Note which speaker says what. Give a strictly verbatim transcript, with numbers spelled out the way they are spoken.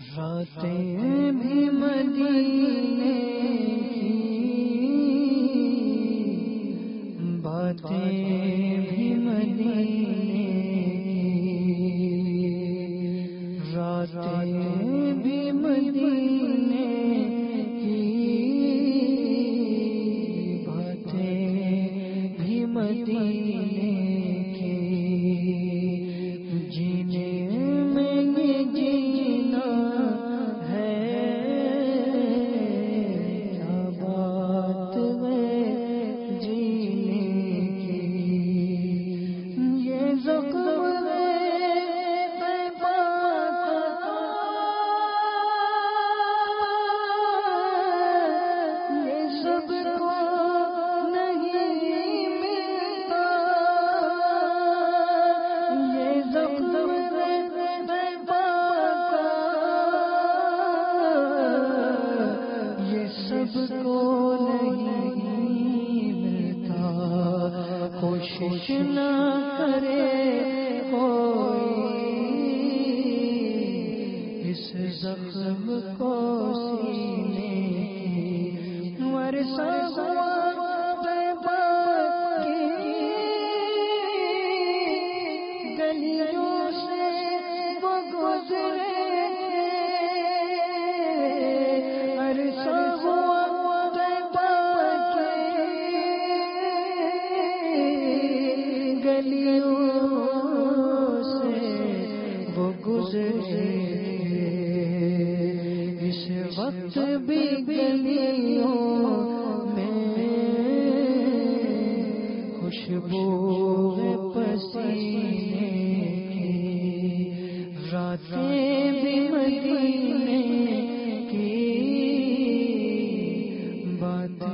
Speaker 1: راتیں بھی مدینے کی، باتیں بھی مدینے کی، راتیں بھی مدینے کی، باتیں بھی مدینے کی، جینے میں یہ جینا ہے، کیا بات ہے جینے کی، یہ زخم ہے طیبہ کا، یہ سب کو نہیں ملتا، یہ زخم ہے طیبہ کا، یہ سب کو نہیں ملتا، کوشش نہ کرے کوئی اس زخم کو سینے کی، ورثہ ہوا طیبہ کی گلیوں سے وہ گزرے، ورثہ ہوا طیبہ کی گلیوں سے وہ گزرے، اس وقت بھی گلیوں میں خوشبو ہے پسینے کی، راتیں بھی مدینے کی، باتیں